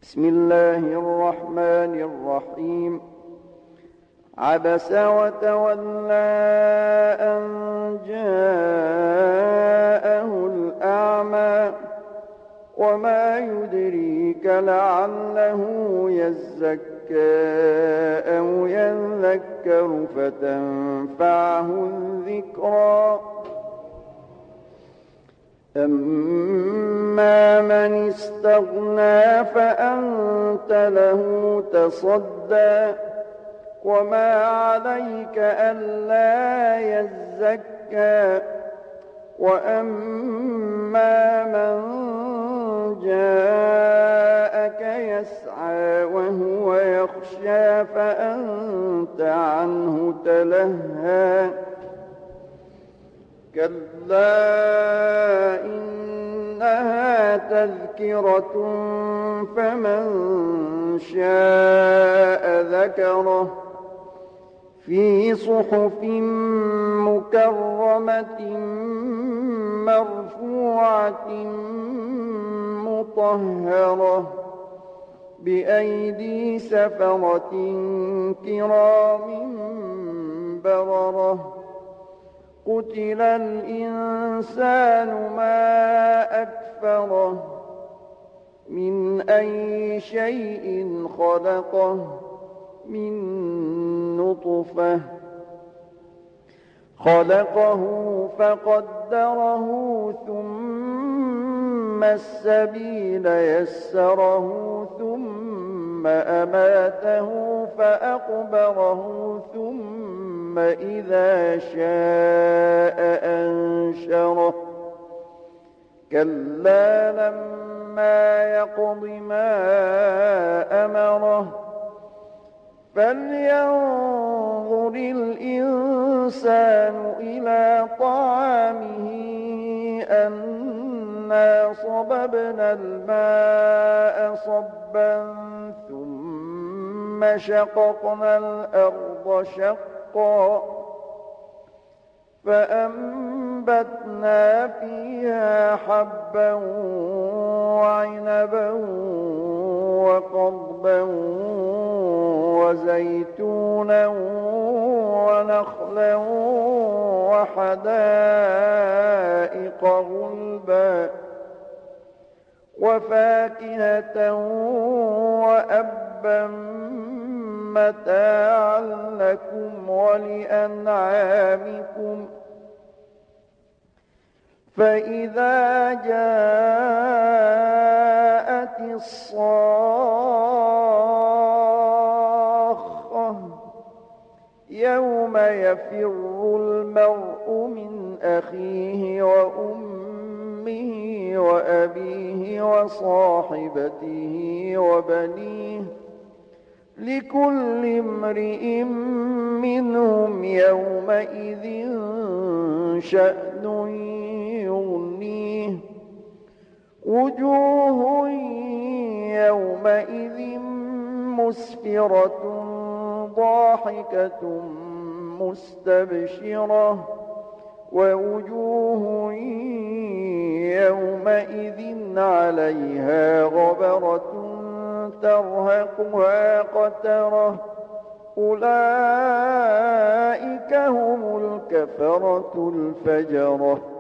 بسم الله الرحمن الرحيم. عبس وتولى أن جاءه الأعمى وما يدريك لعله يزكى أو يذكر فتنفعه الذكرى. أما من استغنى فأنت له تصدى وما عليك ألا يزكى. وأما من جاءك يسعى وهو يخشى فأنت عنه تلهى. كلا إنها تذكرة فمن شاء ذكره في صحف مكرمة مرفوعة مطهرة بأيدي سفرة كرام بررة. قتل الإنسان ما أكفره من أي شيء خلقه من نطفة خلقه فقدره ثم السبيل يسره ثم أماته فأقبره ثم إذا شاء أنشره. كلا لما يقض ما أمره فلينظر الإنسان إلى طعامه أنا صببنا الماء صبا ثم شققنا الأرض شقا فأنبتنا فيها حبا وعنبا وقضبا وزيتونا ونخلا وحدائق غلبا وفاكهة وأبا متاعا لكم ولأنعامكم. فإذا جاءت الصاخة يوم يفر المرء من أخيه وأمه وأبيه وصاحبته وبنيه لكل امرئ منهم يومئذ شأن يغنيه. وجوه يومئذ مسفرة ضاحكة مستبشرة ووجوه يومئذ عليها غبرة ترهقها قترة. أولئك هم الكفرة الفجرة.